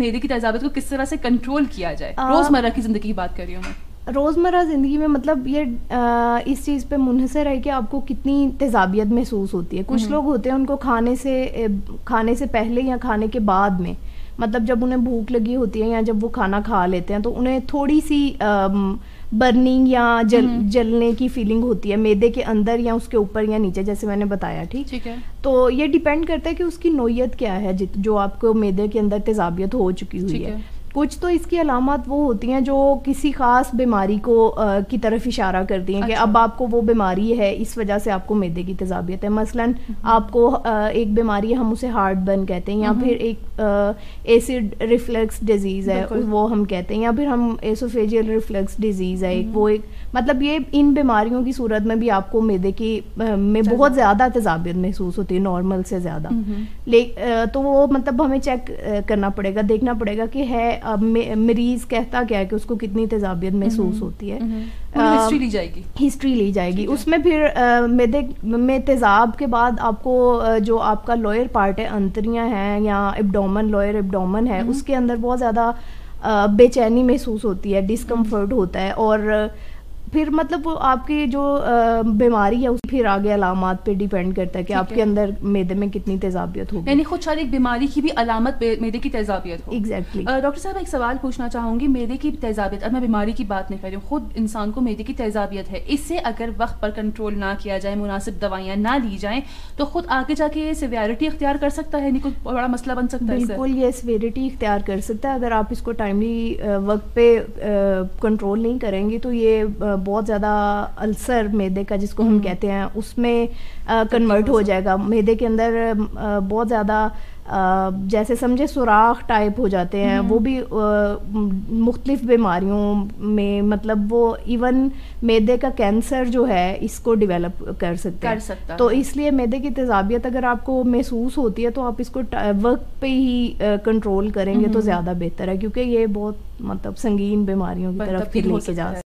معدے کی تیزابیت کو کس طرح سے کنٹرول کیا جائے؟ روزمرہ کی زندگی کی بات کر رہی ہوں میں. روزمرہ زندگی میں مطلب یہ اس چیز پہ منحصر ہے کہ آپ کو کتنی تیزابیت محسوس ہوتی ہے. کچھ لوگ ہوتے ہیں ان کو کھانے سے پہلے یا کھانے کے بعد میں, مطلب جب انہیں بھوک لگی ہوتی ہے یا جب وہ کھانا کھا لیتے ہیں تو انہیں تھوڑی سی برننگ یا جلنے کی فیلنگ ہوتی ہے معدے کے اندر یا اس کے اوپر یا نیچے, جیسے میں نے بتایا. ٹھیک ہے, تو یہ ڈیپینڈ کرتا ہے کہ اس کی نوعیت کیا ہے جو آپ کو معدے کے اندر تیزابیت ہو چکی ہوئی ہے. کچھ تو اس کی علامات وہ ہوتی ہیں جو کسی خاص بیماری کی طرف اشارہ کرتی ہیں کہ اب آپ کو وہ بیماری ہے, اس وجہ سے آپ کو معدے کی تیزابیت ہے. مثلاً آپ کو ایک بیماری ہے, ہم اسے ہارٹ برن کہتے ہیں, یا پھر ایک ایسڈ ریفلیکس ڈیزیز ہے وہ ہم کہتے ہیں, یا پھر ہم ایسوفیجیل ریفلیکس ڈیزیز ہے ایک مطلب یہ ان بیماریوں کی صورت میں بھی آپ کو معدے کی میں بہت زیادہ تیزابیت محسوس ہوتی ہے, نارمل سے زیادہ. تو وہ مطلب ہمیں چیک کرنا پڑے گا, دیکھنا پڑے گا کہ ہے مریض کہتا کیا ہے کہ اس کو کتنی تیزابیت محسوس ہوتی ہے. ہسٹری لی جائے گی اس میں. پھر معدے میں تیزاب کے بعد آپ کو جو آپ کا لوئر پارٹ ہے, انتڑیاں ہیں یا ایبڈومن, لوئر ایبڈومن ہے, اس کے اندر بہت زیادہ بے چینی محسوس ہوتی ہے, ڈسکمفرٹ ہوتا ہے. اور پھر مطلب آپ کی جو بیماری ہے اس پھر آگے علامات پہ ڈیپینڈ کرتا ہے کہ آپ کے اندر معدے میں کتنی تیزابیت ہوگی. یعنی خود شاید ایک بیماری کی بھی علامت معدے کی تیزابیت ہو. ایگزیکٹلی. ڈاکٹر صاحب ایک سوال پوچھنا چاہوں گی, معدے کی تیزابیت, اب میں بیماری کی بات نہیں کر رہی ہوں, خود انسان کو معدے کی تیزابیت ہے, اس سے اگر وقت پر کنٹرول نہ کیا جائے, مناسب دوائیاں نہ لی جائیں, تو خود آگے جا کے یہ سیویرٹی اختیار کر سکتا ہے, یعنی کوئی بڑا مسئلہ بن سکتا ہے. بالکل یہ سیویرٹی اختیار کر سکتا ہے اگر آپ اس کو ٹائملی وقت پہ کنٹرول نہیں کریں گے, تو یہ بہت زیادہ السر معدے کا جس کو ہم کہتے ہیں اس میں کنورٹ ہو جائے گا. معدے کے اندر بہت زیادہ جیسے سمجھے سوراخ ٹائپ ہو جاتے ہیں, وہ بھی مختلف بیماریوں میں, مطلب وہ ایون معدے کا کینسر جو ہے اس کو ڈیولپ کر سکتا ہے. تو اس لیے معدے کی تیزابیت اگر آپ کو محسوس ہوتی ہے تو آپ اس کو وقت پہ ہی کنٹرول کریں گے تو زیادہ بہتر ہے, کیونکہ یہ بہت مطلب سنگین بیماریوں کی طرف لے کے جا